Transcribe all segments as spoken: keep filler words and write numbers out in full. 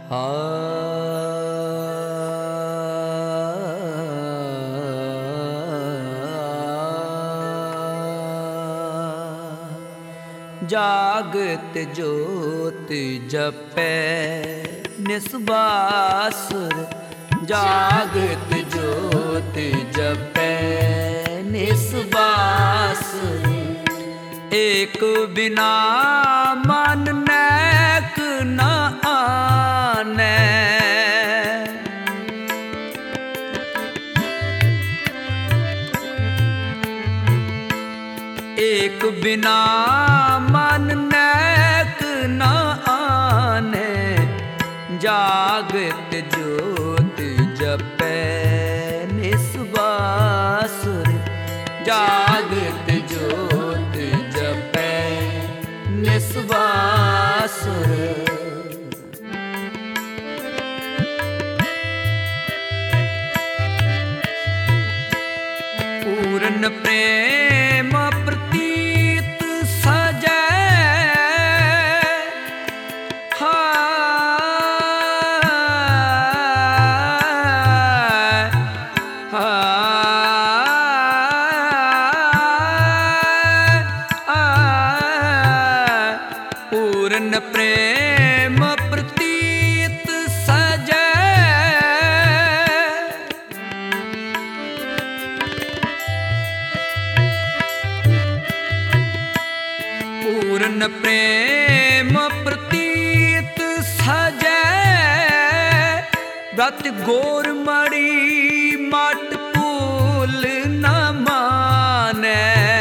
जागत जोत जपै निस्बासुर, जागत जोत जपै निस्बासुर। एक बिना मन नैक न आनै, एक बिना मन नैक न आने। जागत जोत जपै निस्बासुर, जागत जोत जपै निस्बासुर। पूर्ण प्रेम प्रतीत सजै, पूर्ण प्रेम प्रतीत सजै। पूर्ण प्रेम प्रतीत सजै, व्रत गोर मणि मट फूल न मानै।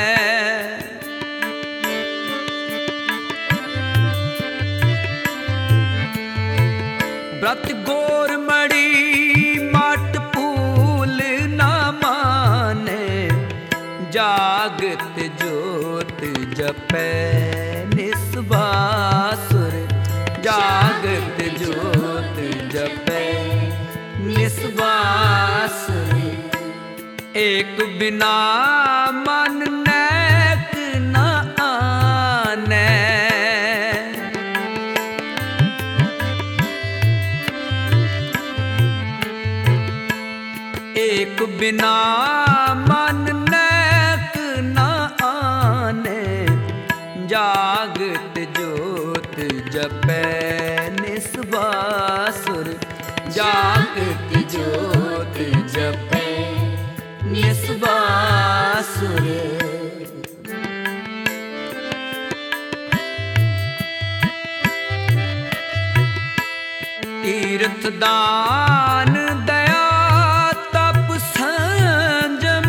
व्रत गोर मणि मट फूल न माने। जागत जोत जपै निस्बासुर, जागत जोत जपै निस्बासुर। एक बिना मन नैक न आनै, एक बिना मन नैक न आने। जागत जोत जपै निस्बासुर, जागत जोत जपै निस्बासुर। तीर्थ दान दया तप संजम,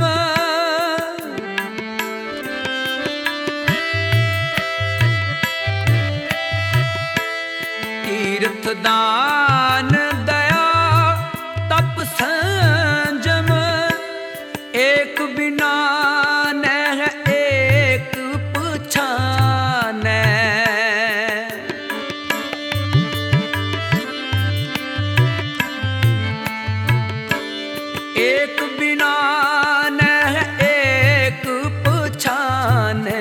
तीर्थ दान दया तप संजम। एक बिना नह एक पछानै, एक बिना नह एक पछानै।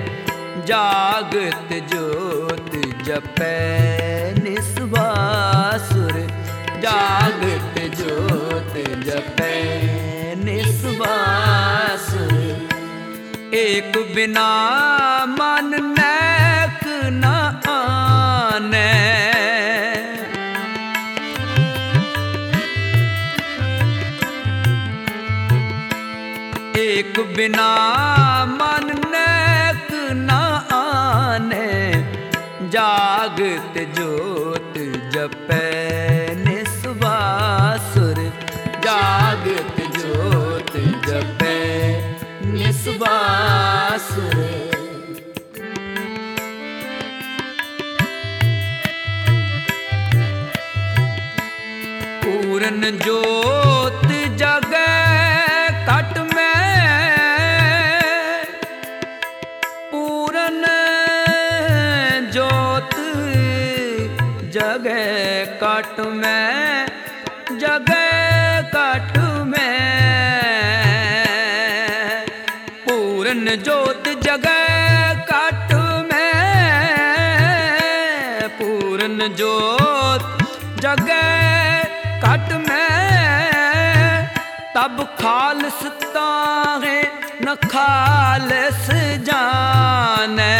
जागत जोत जपै निस्बासुर, जागत जोत जपै निस्बासुर। एक बिना मन नैक न आनै, एक बिना मन नैक न आने। जागत जोत जपै निस्बासुर, जागत जोत जपै निस्बासुर। पूर्ण जोत जगै कट में, पूर्ण जोत जगै कट में, जगै कट में। पूर्ण जोत जगै कट में, पूर्ण जोत जगै घट में तब खालसता है न खालस जाने।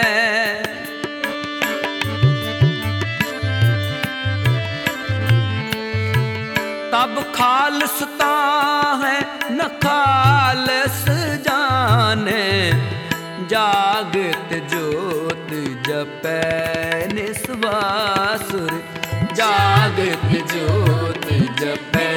तब खालसता है न खालस जाने। जागत ज्योत जपै निस्वासुर। जागत ज्योत जपै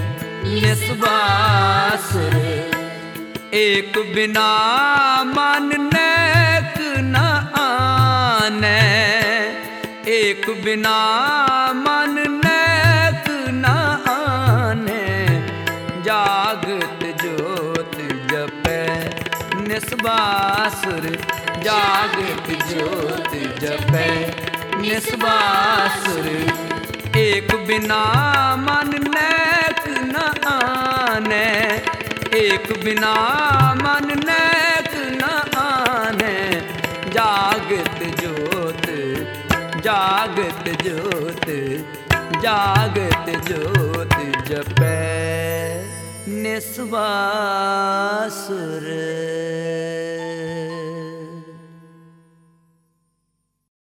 निस्वासुर। एक बिना मन नेक न आने। एक बिना मन नेक न आने। जागत ज्योत जपै निस्वासुर। जागत ज्योत जपै निस्वासुर। एक बिना मन नेक न आने। एक बिना मन नेक न आने। जागत ज्योत जागत ज्योत जागत ज्योत जपै निस्वासुर।